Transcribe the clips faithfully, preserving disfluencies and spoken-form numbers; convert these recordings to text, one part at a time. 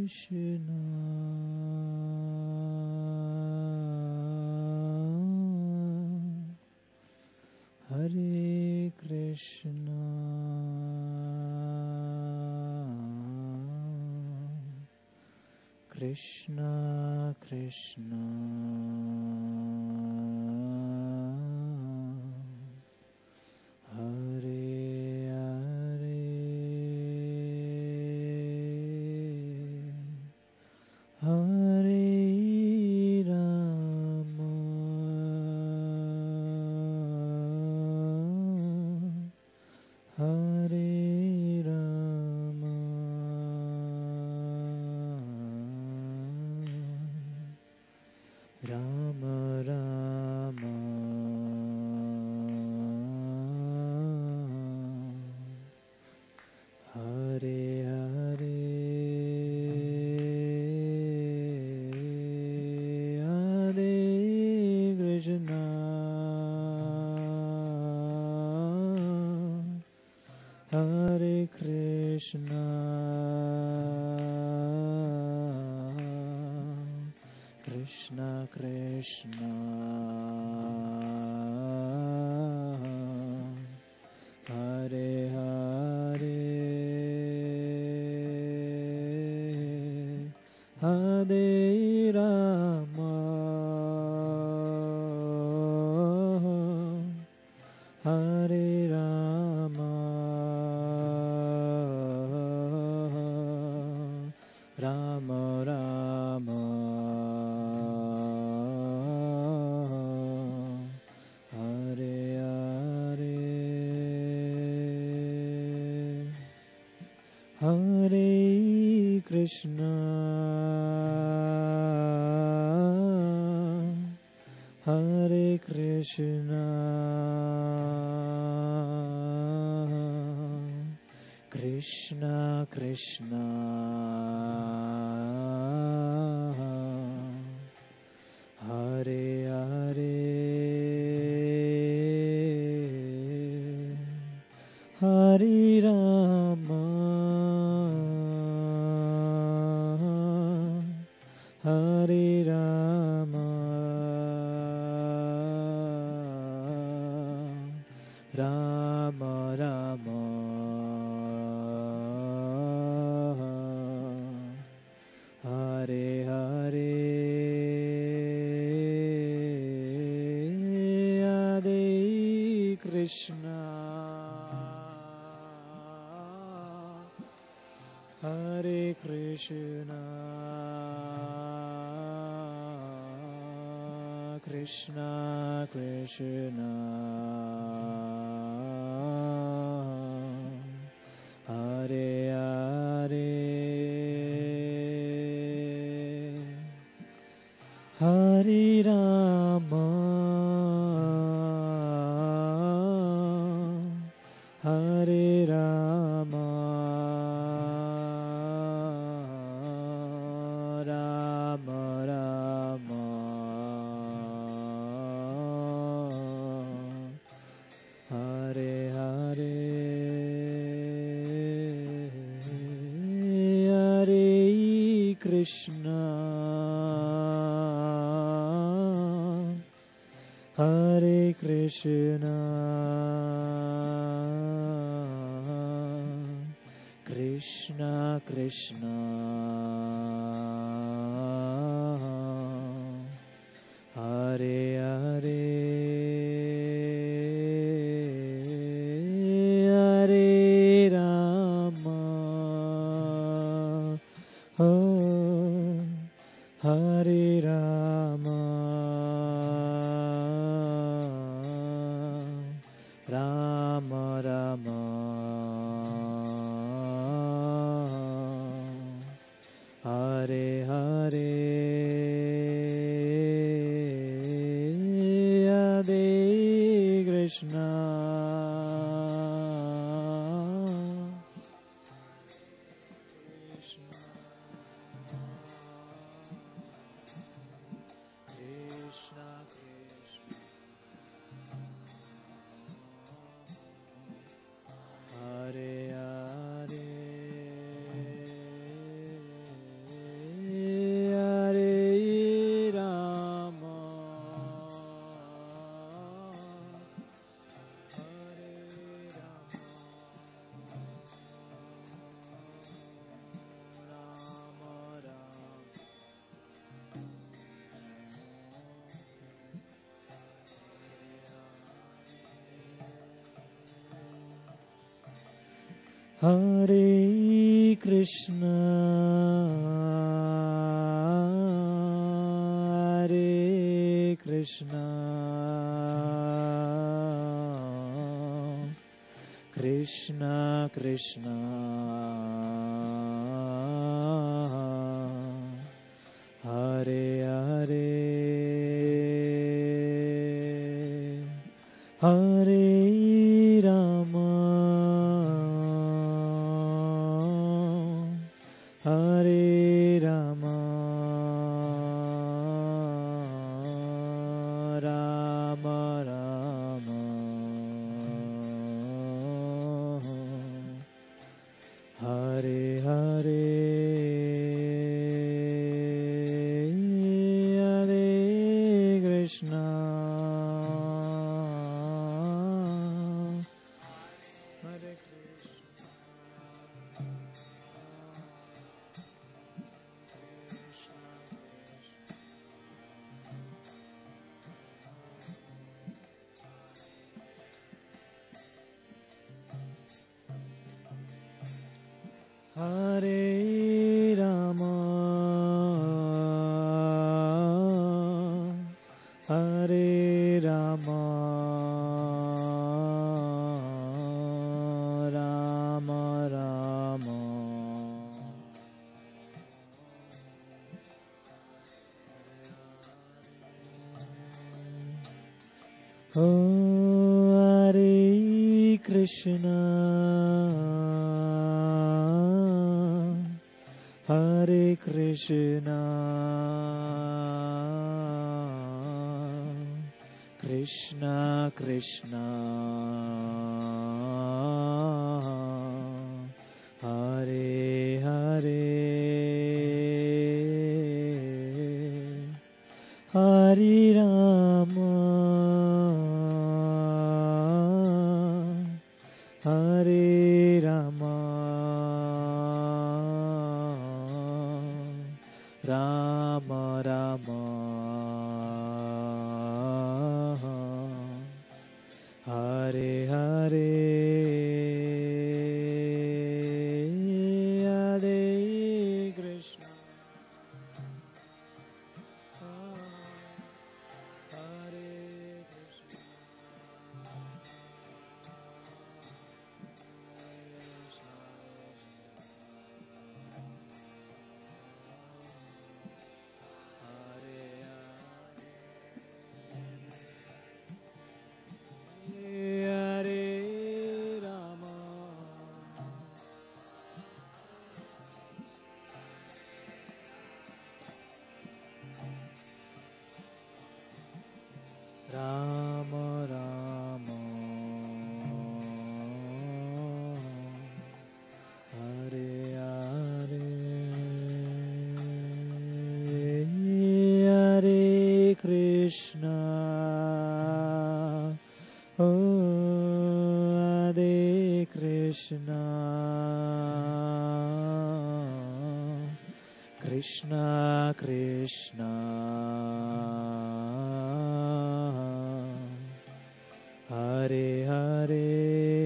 Krishna, Hare Krishna, Krishna Krishna, Hare Hare, Hare Rama, Hare Rama, Rama Rama, Hare Hare, Hare Krishna, Hare Krishna, Krishna Krishna, Hare Hare, Hare Rama, Hare Rama, Rama Rama, Hare Hare, Hare Krishna, Hare Krishna, Krishna Krishna, Hare Hare, Hare Rama, Hare Rama, Rama Rama, Hare Hare, Hare Krishna, Hare Krishna, Krishna Krishna, Hare Hare, Hare Rama, Hare Rama, Rama Rama, Hare Hare, Hare Krishna, Hare Krishna, Krishna Krishna, Hare Hare, Hare Rama, oh, Hare Rama, Rama Rama, Hare Hare, Hare Krishna, Krishna Krishna, Hare Hare, Hare Krishna, Hare Krishna, Krishna Krishna, Hare Hare, Hare Rama, Hare Rama, Rama Rama, Hare Hare, Hare Krishna, Hare Krishna, Hare Rama, Hare Rama, Rama Rama, Oh, Hare Krishna, Hare Krishna, Krishna Krishna, Hare Hare, Hare Rama, Hare Rama, Rama Rama, Hare Hare, Hare Krishna, Hare Krishna, Hare Rama, Rama Rama, Hare Hare, Hare Krishna, Oh, Hare Krishna, Krishna Krishna, Hare Hare,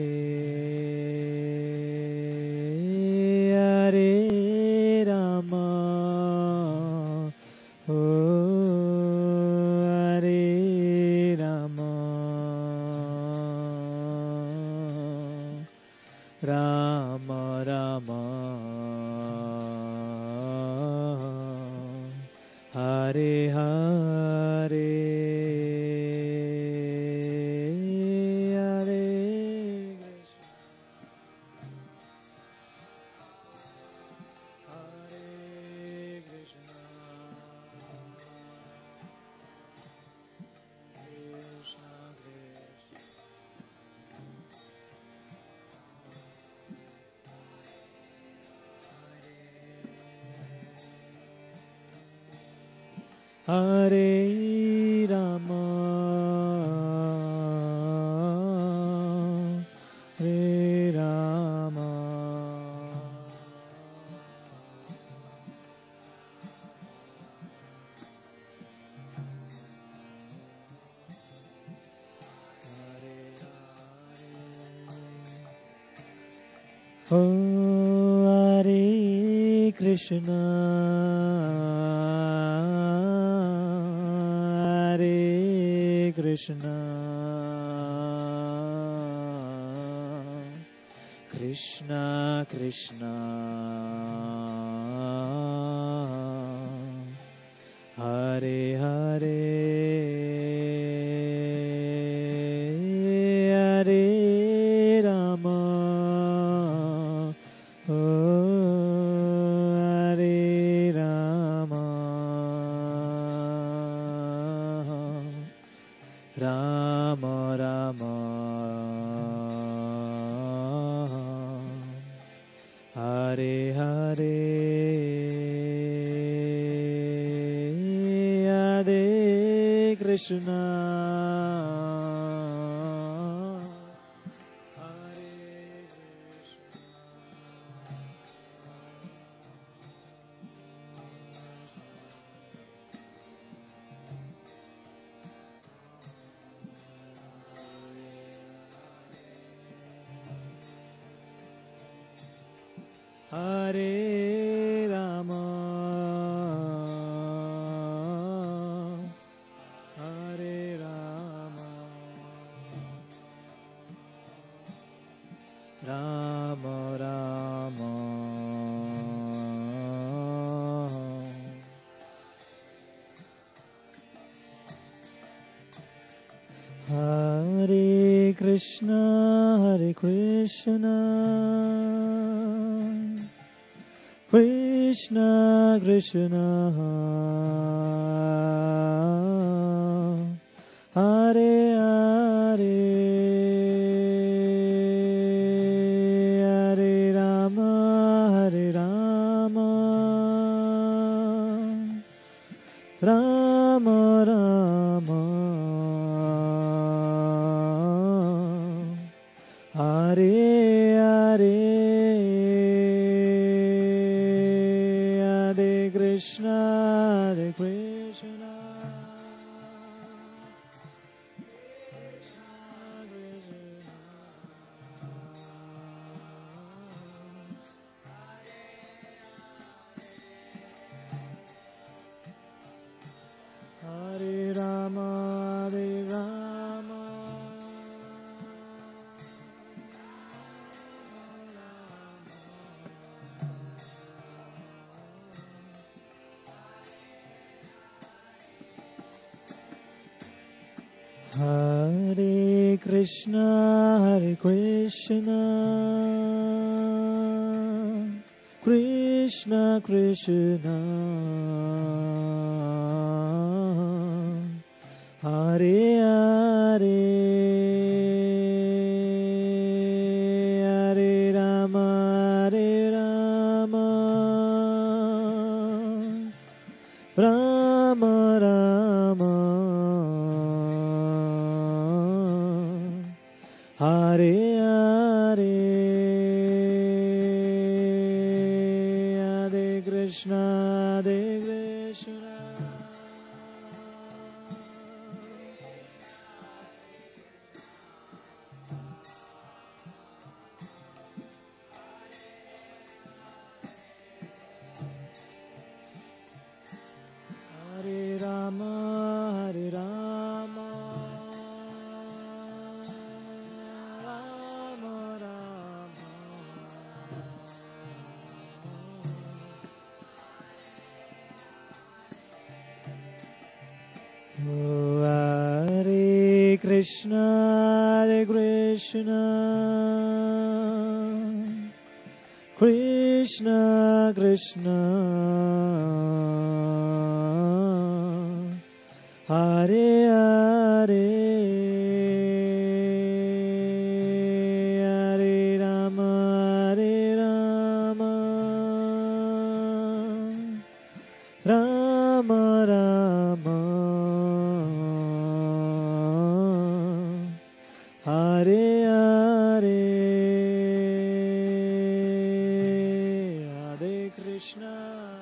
Hare Rama, Oh, Hare Rama, Rama Rama, Hare Hare, Hare Krishna, Hare Krishna, Hare Rama, Hare Rama, Oh, Hare Krishna, Hare Krishna, Krishna Krishna, Hare Hare, Hare Rama, oh, Hare Rama, Rama Rama, Hare Hare, Hare Krishna, Hare Krishna, Hare Rama, Hare Rama, Rama Rama, Hare Krishna, Hare Krishna, Krishna Krishna, Hare Hare, Hare Rama, Hare Rama, Rama Rama, Hare Hare, Hare Krishna, Hare Krishna, Krishna Krishna, Hare Rama, Hare Rama, Hare Krishna, Hare Krishna, Krishna Krishna, Hare Hare, Hare Rama, Hare Rama, Rama Rama, Hare Hare, Hare Krishna, Hare Krishna, Hare Rama, Hare Rama, Rama Rama, Oh, Hare Krishna, Hare Krishna, Krishna Krishna, Hare Hare, Hare Rama, Hare Rama, Rama Rama, Hare Hare, Hare Krishna,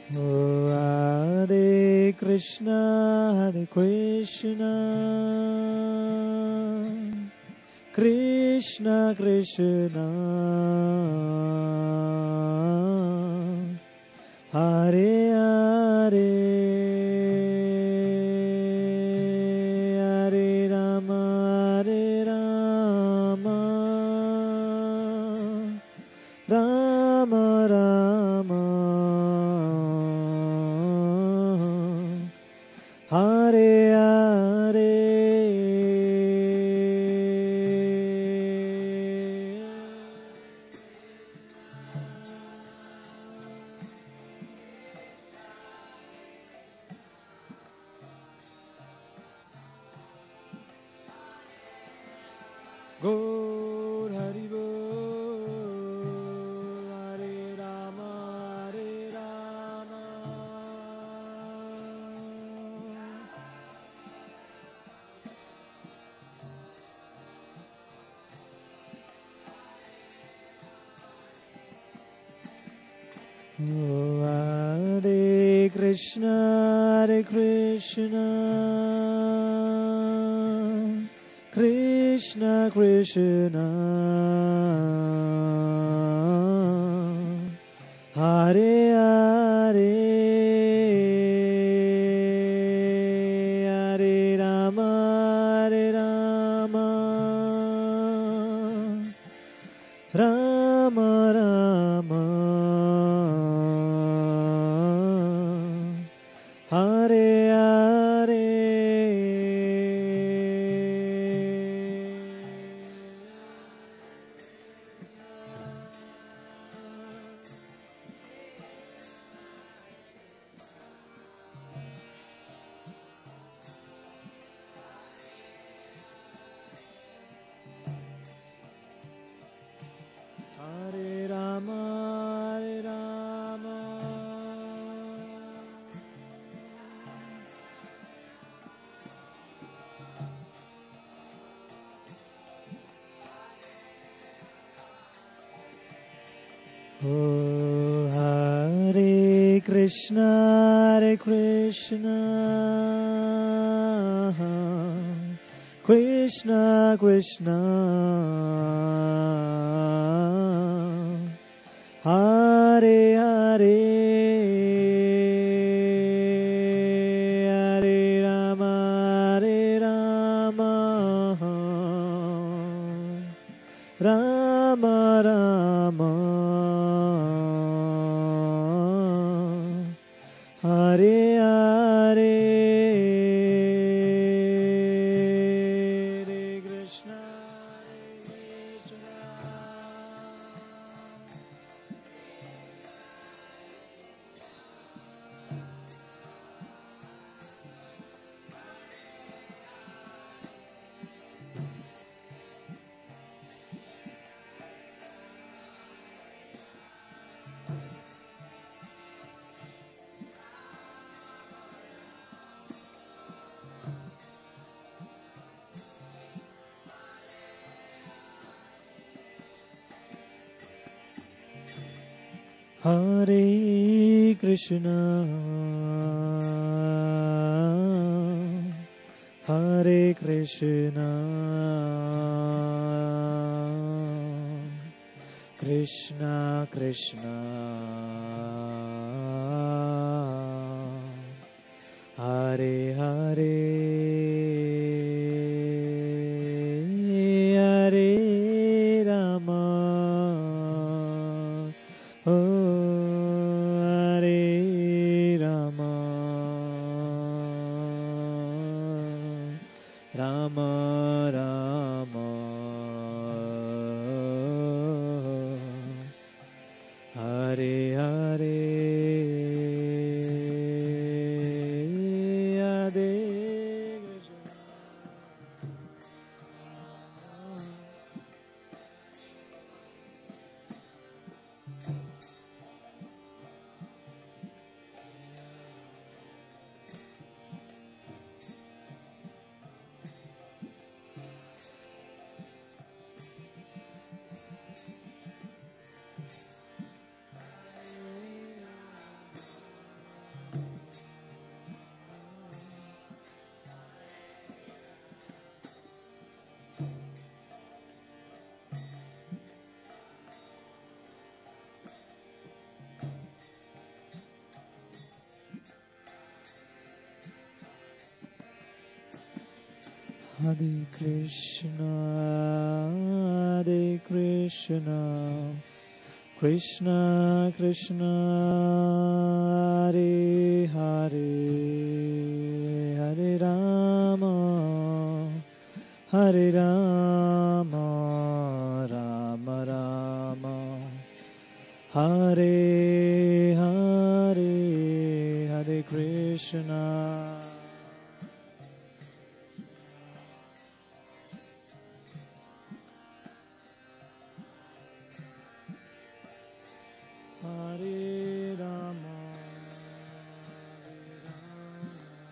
Oh, Hare Krishna, Hare Krishna, Krishna Krishna, Hare Hare, Hare Rama, Hare Rama, Rama Rama, Hare Hare. Gaur Hari Bol, Hare Rama, Hare Rama, Oh, Hare Krishna, Hare Krishna, Krishna Krishna, Hare Hare, Hare Rama, Hare Rama, Rama Rama, Hare Hare. Hare Rama, Hare Rama, Oh, Hare Krishna, Hare Krishna, Krishna Krishna, Hare Hare, Hare Rama, Hare Rama, Rama Rama, Hare Hare. Hare Krishna, Hare Krishna, Hare Krishna, Hare Krishna, Krishna Krishna, Hare Hare, Hare Rama, Oh, Hare Rama, Rama Rama, Hare Hare, Hare Krishna. Hare Krishna, Hare Krishna, Krishna Krishna, Hare Hare, Hare Rama, Hare Rama, Rama Rama, Hare Hare, Hare Krishna. Hare Rama, Hare Rama.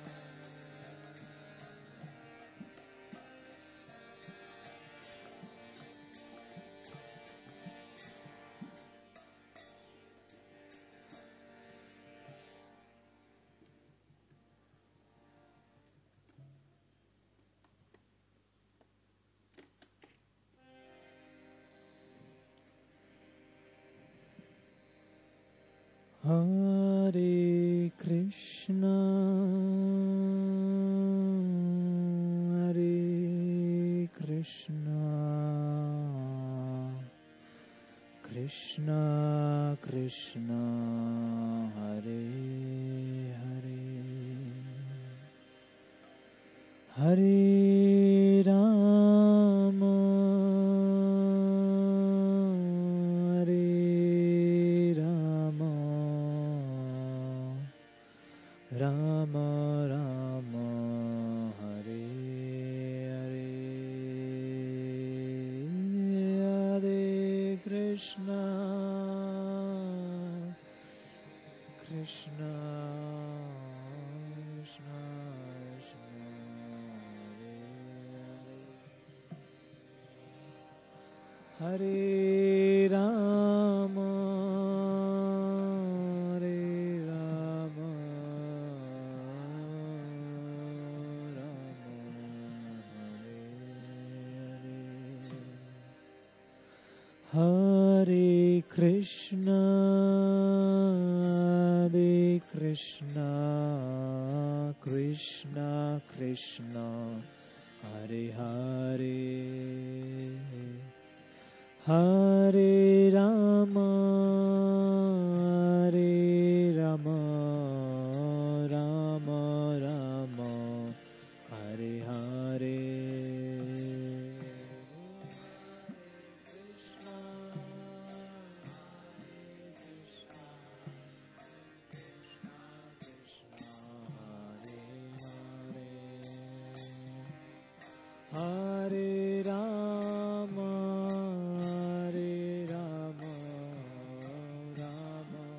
Hare Krishna, Hare Krishna, Krishna Krishna, Hare Hare, Hare Rama, Rama Rama, Hare Hare, Hare Krishna, Krishna Krishna, Krishna, Hare Hare, Hare Rama, Hare Krishna, Hare Krishna, Krishna Krishna, Hare Hare, Hare Rama, Hare Rama, Rama Rama, Hare Hare. Hare Rama, Hare Rama, Rama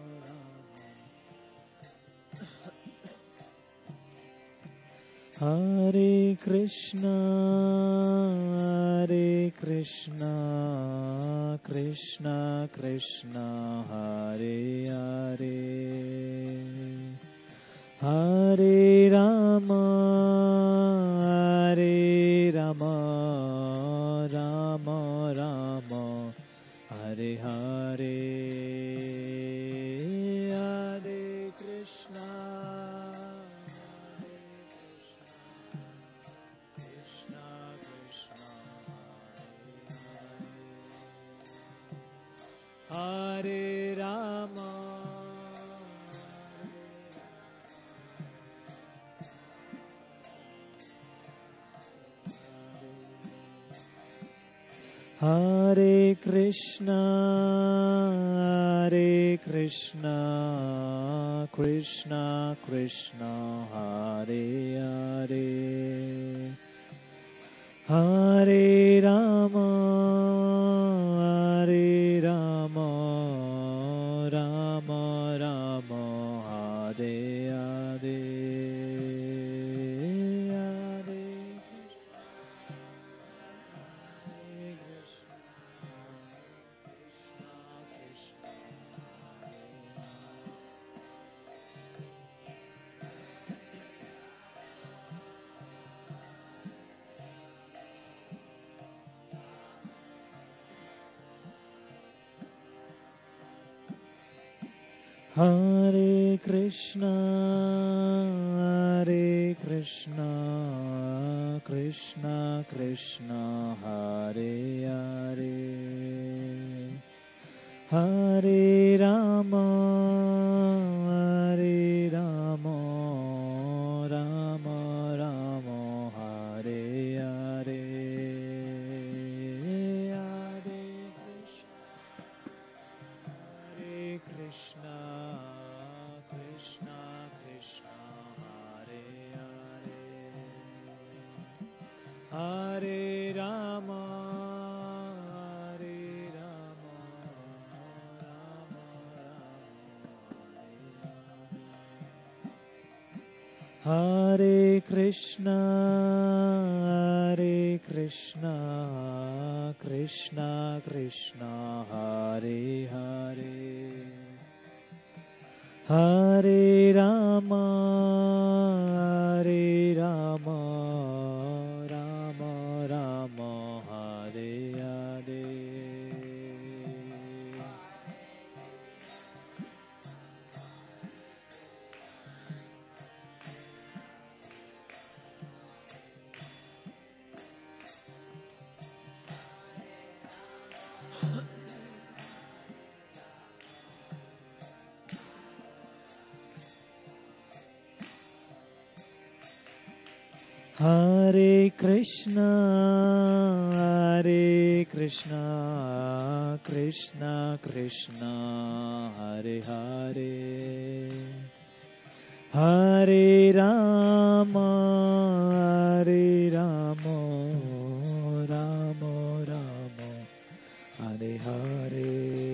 Rama. Hare Krishna, Hare Krishna, Krishna Krishna, Hare Hare, Hare Rama, Hare Rama, Rama Rama, Hare Hare, Hare Krishna, Krishna Krishna, Hare Rama, Hare Krishna, Hare Krishna, Krishna Krishna, Hare Hare, Hare Rama, Hare Rama, Rama Rama, Hare Hare, Hare Krishna, Hare Krishna, Krishna Krishna Hare Hare Hare Rama Hare Rama Rama Rama Hare Hare Hare Krishna Krishna Krishna Hare Hare Hare Rama Hare Rama Rama Rama Hare Krishna Hare Krishna Krishna Krishna Hare Hare Hare Rama Hare Rama Rama Rama Hare Hare Hare Krishna, Hare Krishna, Krishna Krishna, Hare Hare, Hare Rama, Hare Rama, Rama Rama, Hare Hare.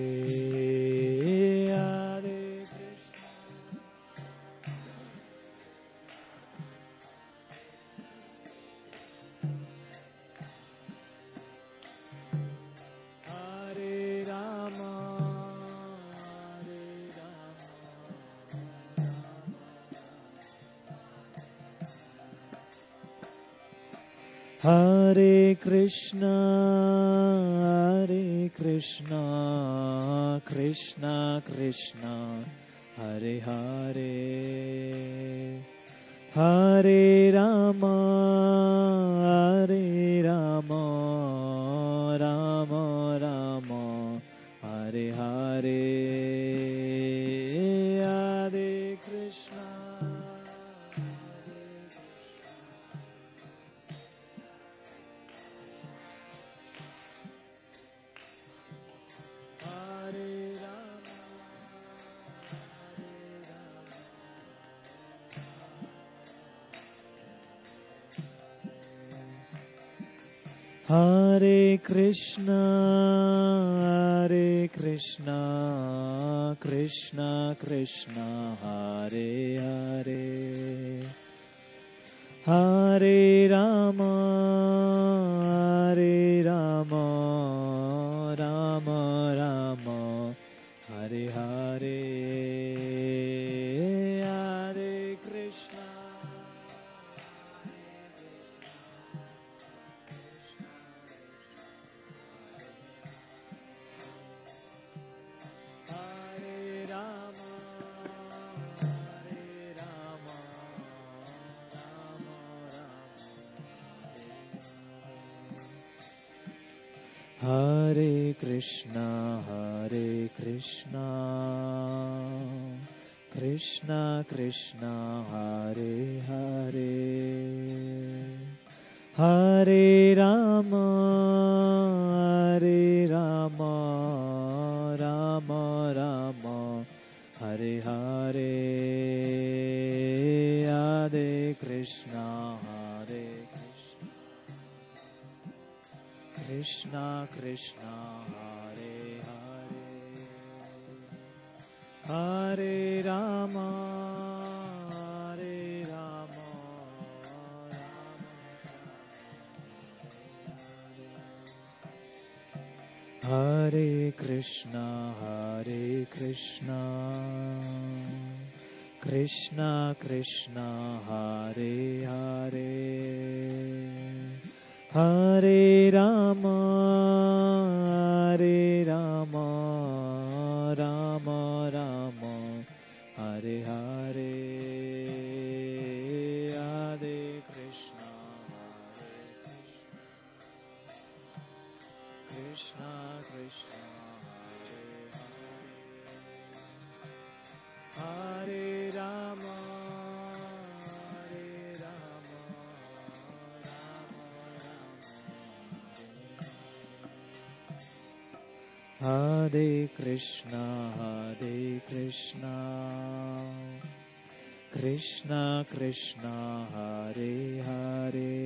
Hare Krishna, Hare Krishna, Krishna Krishna, Hare Hare, Hare Rama, Hare Rama, Rama Rama, Hare Hare, Hare Krishna. Hare Krishna, Hare Krishna, Krishna Krishna, Hare Hare, Hare Rama, Hare Rama, Rama Rama, Hare Hare, Hare Krishna. Hare Krishna, Hare Krishna, Krishna Krishna, Hare Hare, Hare Rama, Hare Rama, Rama Rama, Hare Hare, Hare Krishna, Hare Krishna Krishna, Hare Hare, Hare Rama, Hare Rama, Hare Krishna, Hare Krishna, Krishna Krishna, Hare Hare, Hare Rama, Hare Rama, Rama Rama, Hare Hare, Hare Krishna, Hare Hare Krishna, Hare Krishna, Krishna Krishna, Hare Hare,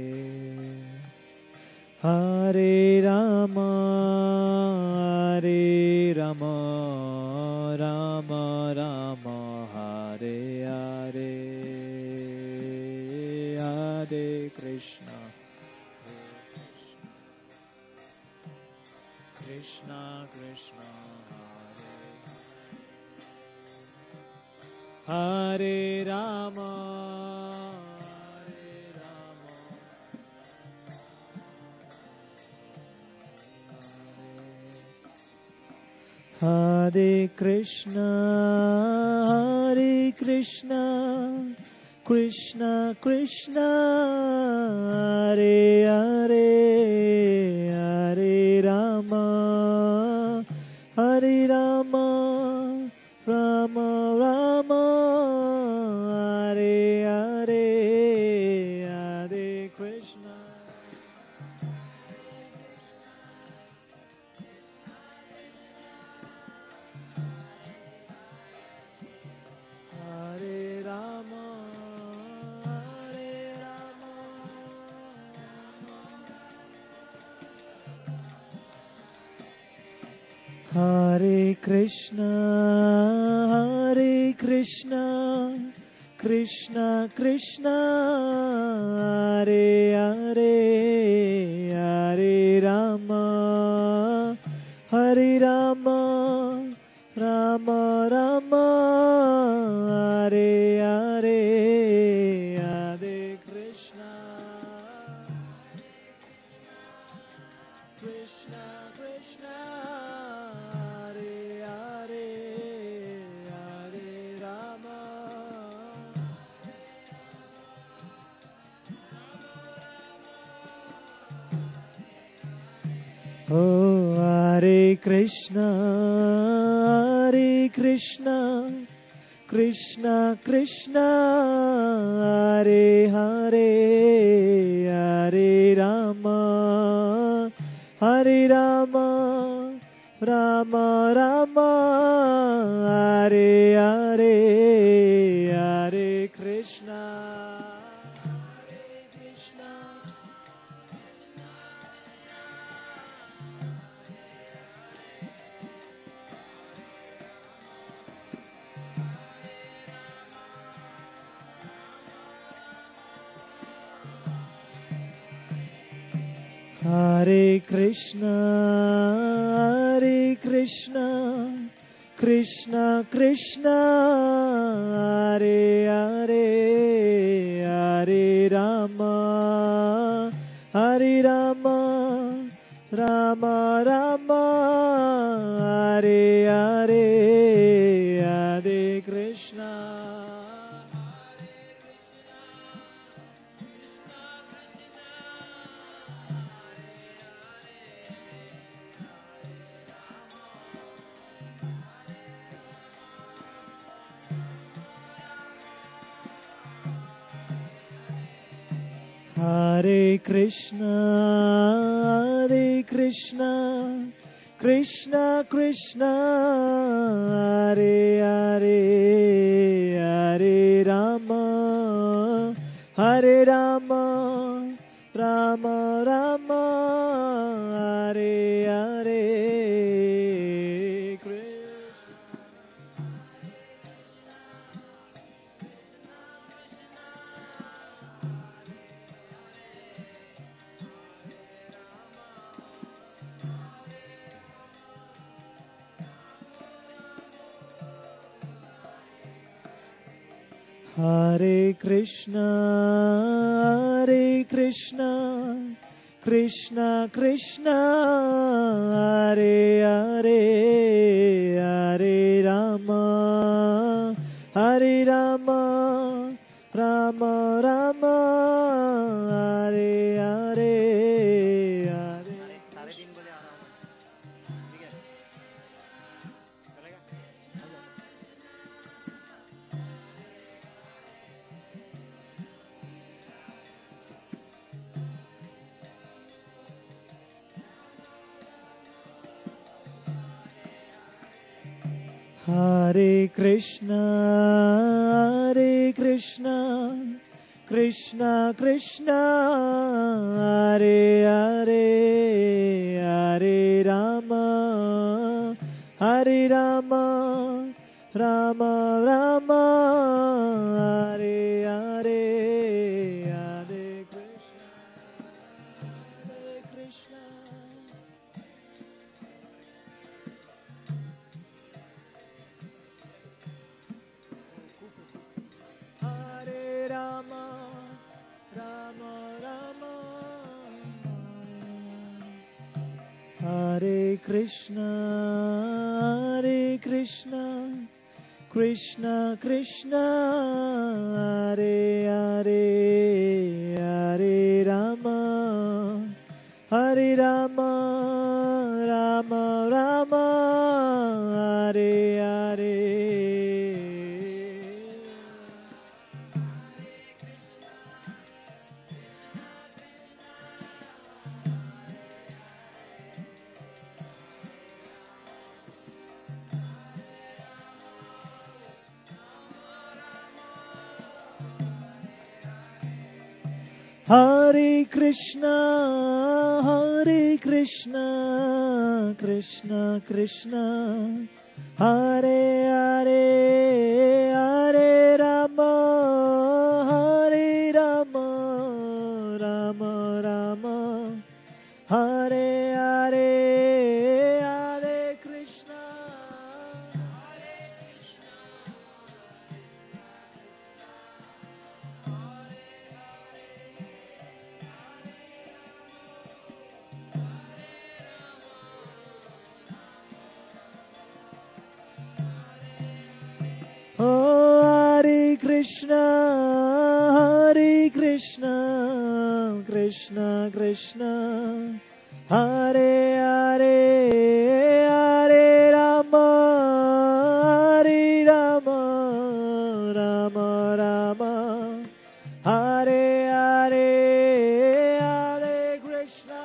Hare Rama, Hare Rama, Rama Rama, Hare Hare, Hare Krishna, Krishna Krishna, Hare Hare Rama, Hare Rama, Hare Krishna, Hare Krishna, Krishna Krishna, Hare Hare, Hare Rama, Hare Rama, Rama Rama, Hare Hare, Hare Krishna, Hare Rama, Hare Rama, Hare Krishna, Hare Krishna, Krishna Krishna, Hare Hare, Hare Rama, Hare Rama, Rama Rama, Hare Hare, Hare Krishna, Krishna Krishna, Hare Hare, Hare Rama, Oh, Hare Krishna, Hare Krishna, Krishna Krishna, Hare Hare, Hare Rama, Hare Rama, Rama Rama, Hare Hare, Hare Krishna, Hare Krishna, Hare Krishna, Hare Krishna, Krishna Krishna, Hare Hare, Hare Rama, Hare Rama, Rama Rama, Hare Hare, Hare Krishna, Hare Krishna, Hare Krishna, Krishna Krishna, Hare Hare, Hare Rama, Hare Rama, Rama Rama, Hare Hare, Hare Krishna, Hare Krishna, Krishna Krishna, Hare Hare, Hare Rama, Hare Rama, Rama Rama, Hare Hare, Hare Hare Krishna, Hare Krishna, Krishna Krishna, Hare Hare, Hare Rama, Hare Rama, Rama Rama, Hare Hare, Hare Krishna, Hare Krishna. Hare Krishna, Hare Krishna, Krishna Krishna, Hare Hare, Hare Rama, Hare Rama, Rama Rama, Hare Hare. Hare Krishna, Hare Krishna, Krishna Krishna, Hare Hare, Hare Rama, Hare Rama, Rama Rama, Hare Hare, Hare Krishna, Hare Krishna, Hare Krishna, Hare Krishna, Krishna Krishna, Hare Hare, Hare Rama, Hare Rama, Rama Rama, Hare Hare, Hare Krishna,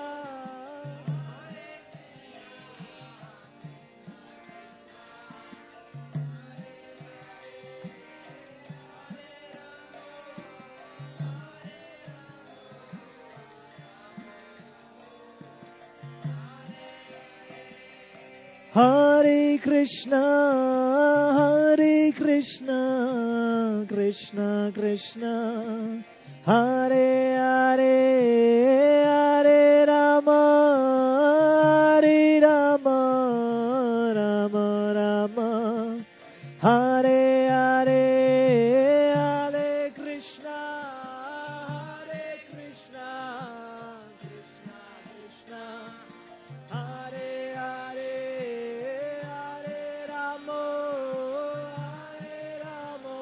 Hare Krishna, Hare Krishna, Krishna Krishna, Hare Hare, Hare Rama, Hare Rama, Rama Rama, Hare Hare, Hare Krishna, Hare Krishna, Krishna Krishna, Hare Hare, Hare Rama, Hare Rama,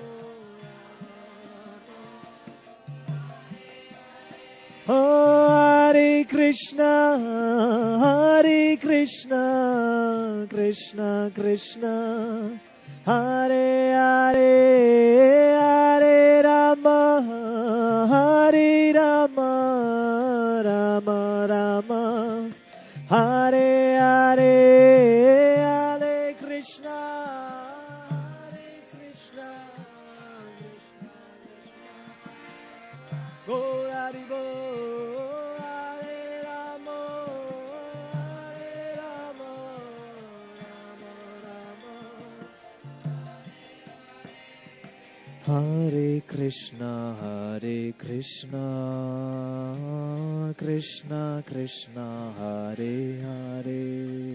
Oh, Hare Krishna, Hare Krishna, Krishna Krishna, Hare Hare, Hare Rama, Hare Rama, Rama Rama, Hare Hare, Hare Krishna, Hare Krishna, Krishna Krishna, Gaur Hari Bol, Hare Rama, Hare Rama, Rama Rama, Hare Krishna, Hare Krishna, Krishna Krishna, Hare Hare,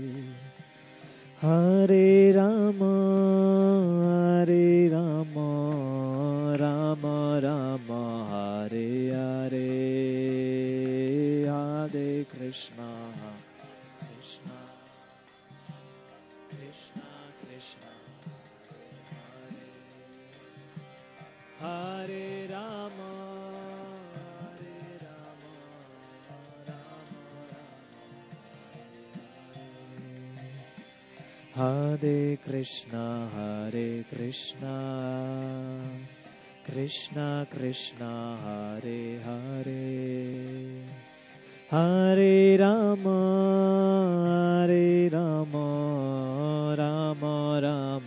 Hare Rama, Hare Rama, Rama Rama, Hare Hare, Hare Krishna, Krishna Krishna, Krishna Hare Rama, Hare Rama, Rama Rama, Hare Krishna, Hare Krishna, Krishna Krishna, Hare Hare, Hare Rama, Hare Rama, Rama Rama,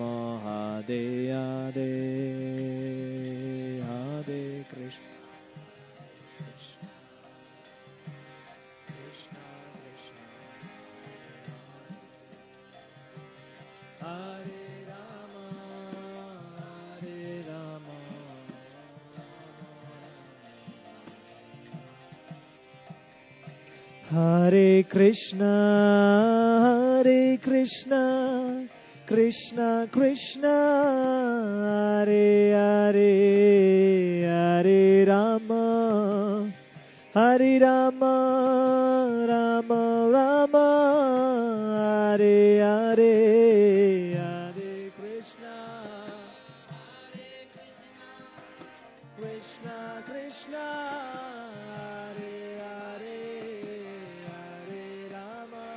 Hare Krishna, Hare Krishna, Krishna Krishna, Hare Hare, Hare Rama, Hare Rama, Rama Rama, Hare Hare, Hare Krishna, Hare Krishna, Krishna Krishna, Hare Hare, Hare Rama,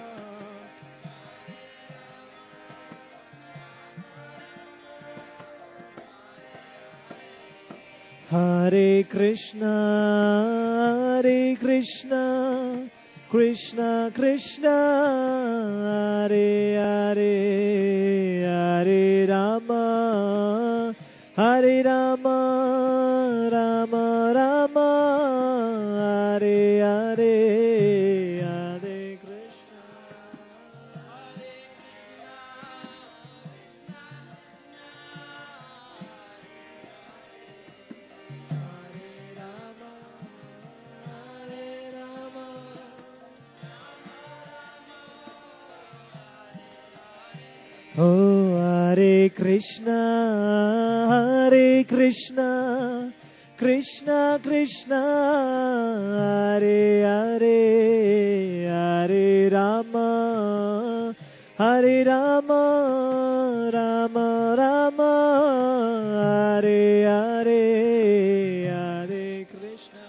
Hare Krishna, Hare Krishna, Krishna Krishna, Hare Hare, Hare Rama, Hare Rama, Rama Rama, Hare Hare, Hare Krishna, Hare Oh, Hare Krishna, Hare Krishna, Krishna Krishna, Hare Hare, Hare Rama, Hare Rama, Rama Rama, Hare Hare, Hare Krishna.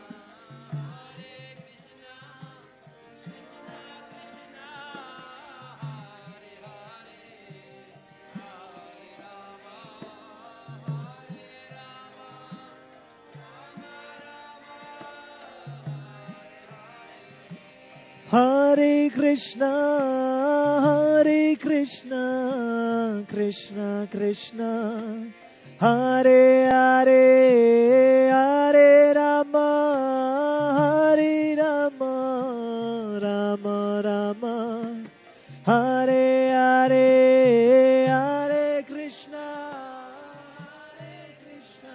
Hare Krishna, Hare Krishna, Krishna Krishna, Hare Hare, Hare Rama, Hare Rama, Rama Rama, Hare Hare, Hare Krishna, Hare Krishna.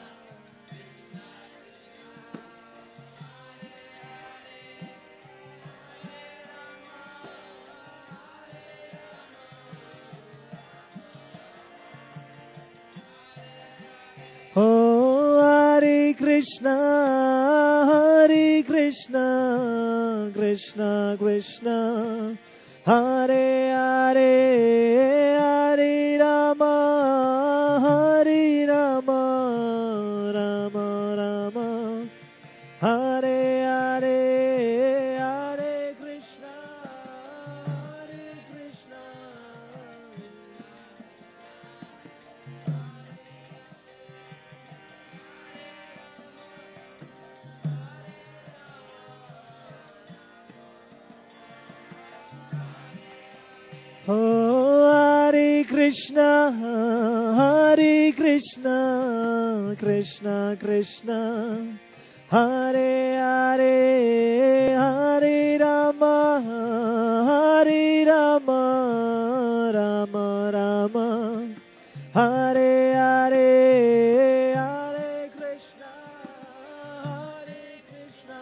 Oh, Hare Krishna, Hare Krishna, Krishna Krishna, Hare Hare, Hare Rama, Hare Rama, Rama Rama, Hare Hare, Hare Krishna, Hare Krishna. Oh, Hare Krishna, Hare Krishna, Krishna Krishna, Hare Hare, Hare Rama, Hare Rama, Rama Rama, Hare Hare, Hare Krishna, Hare Krishna.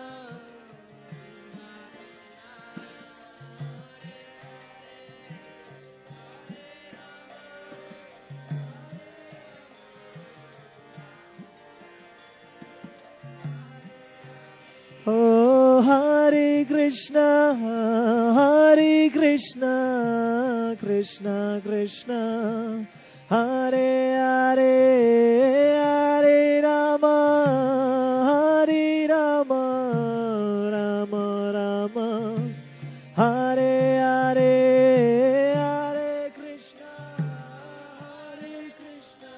Oh, Hare Krishna, Hare Krishna, Krishna Krishna, Hare Hare, Hare Rama, Hare Rama, Rama Rama, Hare Hare, Hare Krishna, Hare Krishna.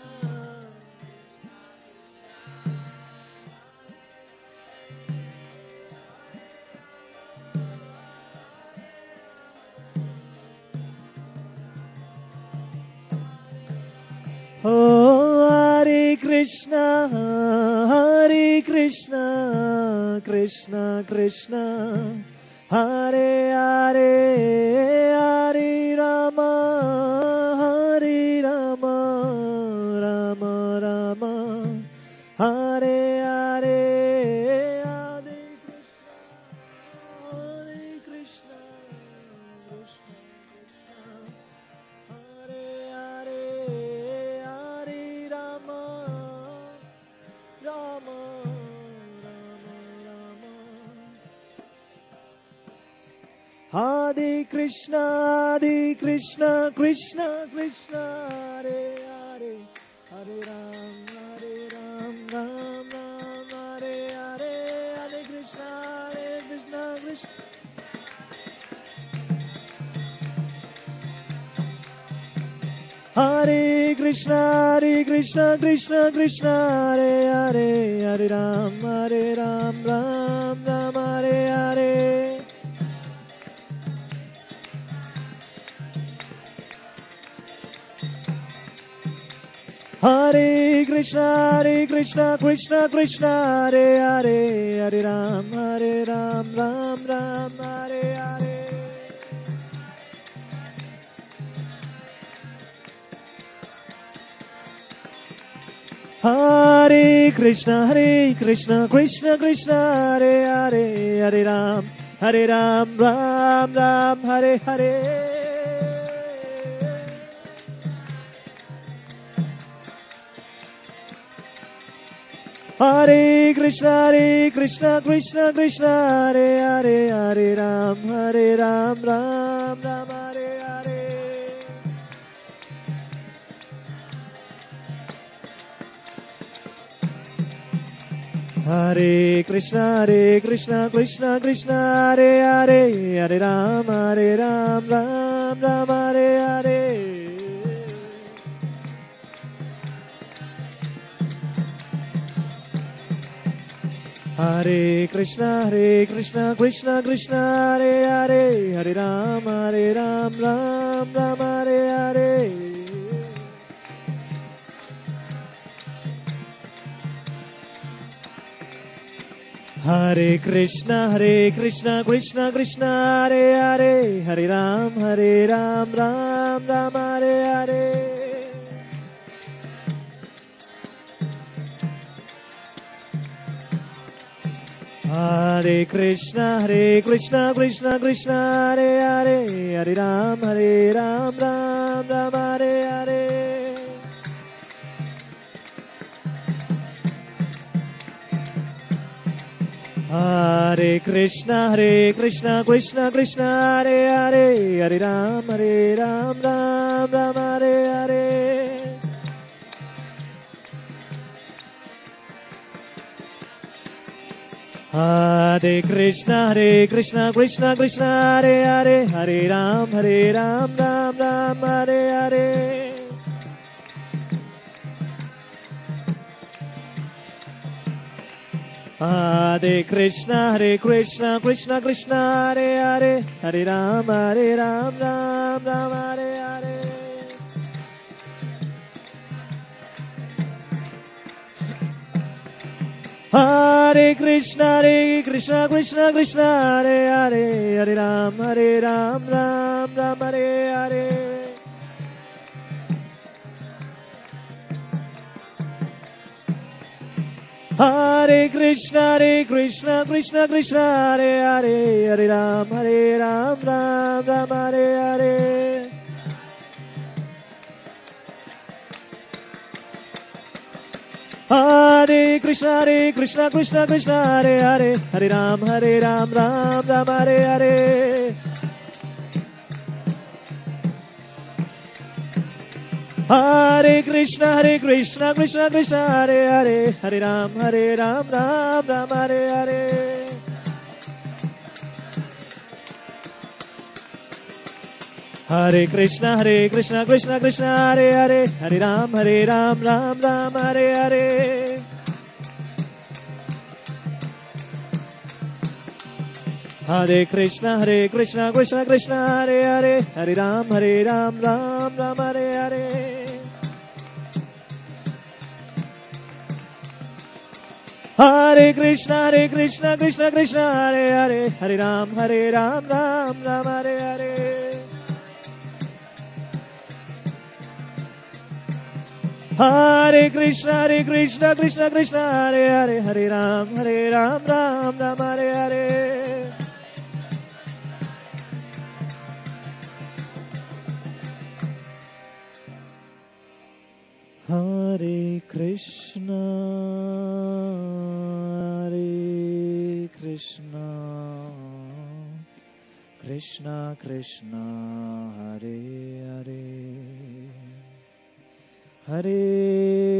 Oh, Hare Krishna, Hare Krishna, Krishna Krishna, Hare Hare, Hare Rama, Hare Rama, Rama Rama, Hare Hare, Hare Krishna, Hare Hare Krishna, Hare Krishna, Krishna Krishna, Hare Hare, Hare Ram, Hare Ram, Ram Ram, Hare Hare, Hare Krishna, Hare Krishna, Krishna. Hare Krishna, Hare Krishna, Krishna Krishna, Hare Hare, Hare Ram, Hare Ram, Ram Ram, Hare Hare. Hare Krishna, Hare Krishna, Krishna Krishna, Hare Hare, Hare Ram, Hare Ram, Ram Ram, Hare Hare. Hare Krishna, Hare Krishna, Krishna Krishna, Hare Hare, Hare Ram, Hare Ram, Ram Ram, Hare Hare. Hare Krishna, Hare Krishna, Krishna Krishna, Hare Hare, Hare Ram, Hare Ram, Ram Ram, Hare Hare. Hare Krishna, Hare Krishna, Krishna Krishna, Hare Hare, Hare Ram, Hare Ram, Ram Ram, Hare Hare. Hare Krishna, Hare Krishna, Krishna Krishna, Hare Hare, Hare Ram, Hare Ram, Ram Ram, Hare Hare. Hare Krishna, Hare Krishna, Krishna Krishna, Hare Hare, Hare Ram, Hare Ram, Ram Ram, Hare Hare. Hare Krishna, Hare Krishna, Krishna Krishna, Hare Hare, Hare Ram, Hare Ram, Ram Ram, Hare Hare. Hare Krishna, Hare Krishna, Krishna Krishna, Hare Hare, Hare Ram, Hare Ram, Ram Ram, Hare Hare. Hare Krishna, Hare Krishna, Krishna Krishna, Hare Hare, Hare Ram, Hare Ram, Ram Ram, Hare Hare. Hare Krishna, Hare Krishna, Krishna Krishna, Hare Hare, Hare Ram, Hare Ram, Ram Ram, Hare Hare. Hare Krishna, Hare Krishna, Krishna Krishna, Hare Hare, Hare Ram, Hare Ram, Ram Ram, Hare Hare. Hare Krishna, Hare Krishna, Krishna Krishna, Hare Hare, Hare Ram, Hare Ram, Ram Ram, Hare Hare. Hare Krishna, Hare Krishna, Krishna Krishna, Hare Hare, Hare Ram, Hare Ram, Ram Ram, Hare Hare. Hare Krishna, Hare Krishna, Krishna Krishna, Hare Hare, Hare Ram, Hare Ram, Ram Ram, Hare Hare. Hare Krishna, Hare Krishna, Krishna Krishna, Hare Hare, Hare Ram, Hare Ram, Ram Ram, Hare Hare. Hare Krishna, Hare Krishna, Krishna Krishna, Hare Hare, Hare Ram, Hare Ram, Ram Ram, Hare Hare. Hare Krishna, Hare Krishna, Krishna Krishna, Hare Hare, Hare Ram, Hare Ram, Ram Ram, Hare Hare. Hare Krishna, Hare Krishna, Krishna Krishna, Hare Hare, Hare Ram, Hare Ram, Ram Ram, Hare Hare. Hare Krishna, Hare Krishna, Krishna Krishna Hare Hare Hare